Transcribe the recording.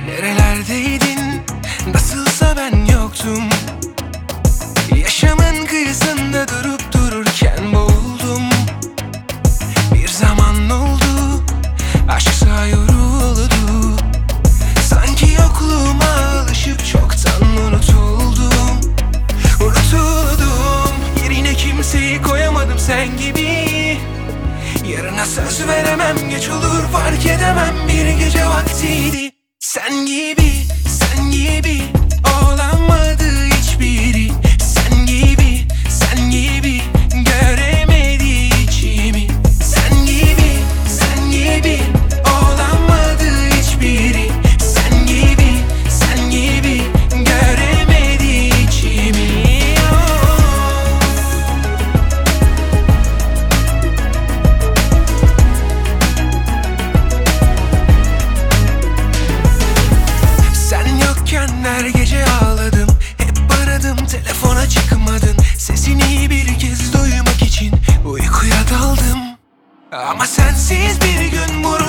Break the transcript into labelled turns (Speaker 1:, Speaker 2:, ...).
Speaker 1: Nerelerdeydin? Nasılsa ben yoktum. Yaşamın kıyısında durup dururken boğuldum. Bir zaman oldu, aşksa yoruldu. Sanki yokluğuma alışıp çoktan unutuldum. Yerine kimseyi koyamadım sen gibi. Yarına söz veremem, geç olur fark edemem. Bir gece vaktiydi. Sen gibi, sen gibi olamadı hiçbiri. Sen gibi, sen gibi göremedi içimi. Sen gibi, sen gibi olamadı hiçbiri. Sen gibi, sen gibi göremedi içimi. Her gece ağladım, hep aradım, telefona çıkmadın. Sesini bir kez duymak için uykuya daldım. Ama sensiz bir gün